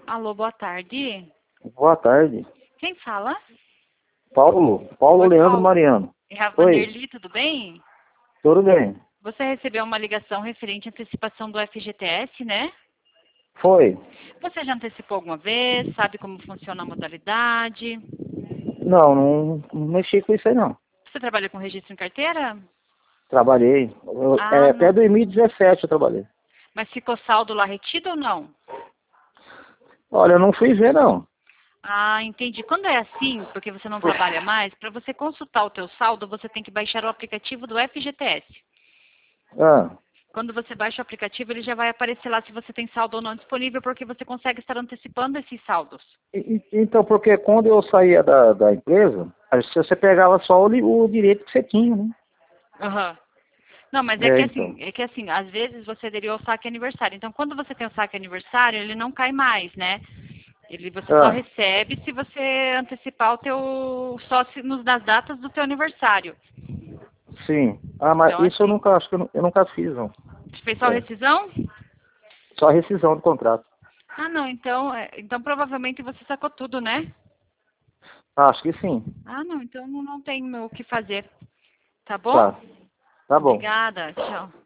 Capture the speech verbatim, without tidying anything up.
Alô, boa tarde. Boa tarde. Quem fala? Paulo. Paulo Oi, Leandro Paulo. Mariano. É a Oi, Vanderly, tudo bem? tudo bem? Você recebeu uma ligação referente à antecipação do F G T S, né? Foi? Você já antecipou alguma vez? Sabe como funciona a modalidade? Não, não, não mexi com isso aí não. Você trabalha com registro em carteira? Trabalhei. Eu- Ah, é, até não. dois mil e dezessete eu trabalhei. Mas ficou saldo lá retido ou não? Olha, eu não fui ver não. Ah, entendi. Quando é assim, porque você não trabalha mais, para você consultar o teu saldo, você tem que baixar o aplicativo do F G T S. Ah, Quando você baixa o aplicativo, ele já vai aparecer lá se você tem saldo ou não disponível, porque você consegue estar antecipando esses saldos. e- e- então, porque quando eu saía da, da empresa, aí você você pegava só o, li- o direito que você tinha, né? Aham. Não, mas é É, que assim, então. é que assim, às vezes você aderiu ao saque aniversário. Então, quando você tem o saque aniversário, ele não cai mais, né? Ele você só Ah, recebe se você antecipar o teu só se, nos, nas datas do teu aniversário. sim. Ah, mas Então, isso eu assim, nunca, acho que eu, nu- eu nunca fiz, não. você fez só É. rescisão? Só rescisão do contrato. Ah, não, então, é, então provavelmente você sacou tudo, né? Ah, acho que sim. Ah, não, então não, não tem o que fazer. Tá bom? Tá. Tá bom. Obrigada, tchau.